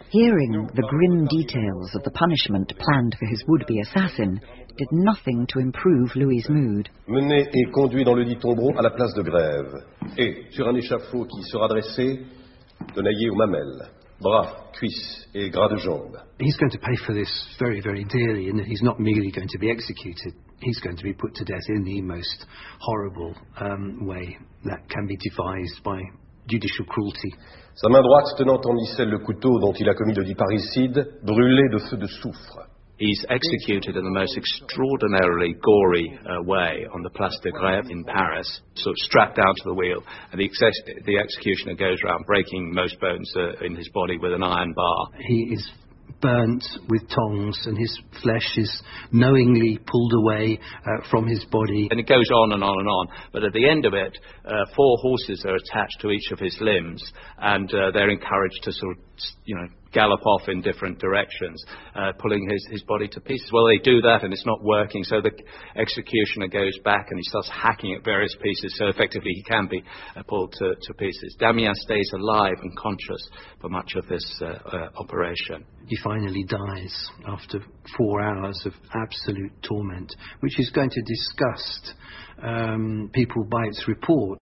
Hearing the grim details of the punishment planned for his would-be assassin did nothing to improve Louis's mood. Mené et conduit dans le lit tombereau à la place de Grève. Et, sur un échafaud qui sera dressé, tenaillé aux mamelles, bras, cuisses et gras de jambes. He's going to pay for this very, very dearly, and he's not merely going to be executed. He's going to be put to death in the most horrible way that can be devised by judicial cruelty. Sa main droite tenant en icelle le couteau dont il a commis le dit parricide, brûlé de feu de soufre. He's executed in the most extraordinarily gory way on the Place de Grève in Paris, sort of strapped down to the wheel, and the executioner goes around breaking most bones in his body with an iron bar. He is burnt with tongs, and his flesh is knowingly pulled away from his body. And it goes on and on and on, but at the end of it, 4 horses are attached to each of his limbs, and they're encouraged to sort of, gallop off in different directions, pulling his body to pieces. Well, they do that, and it's not working, so the executioner goes back and he starts hacking at various pieces, so effectively he can be pulled to pieces. Damien stays alive and conscious for much of this operation. He finally dies after 4 hours of absolute torment, which is going to disgust people by its report.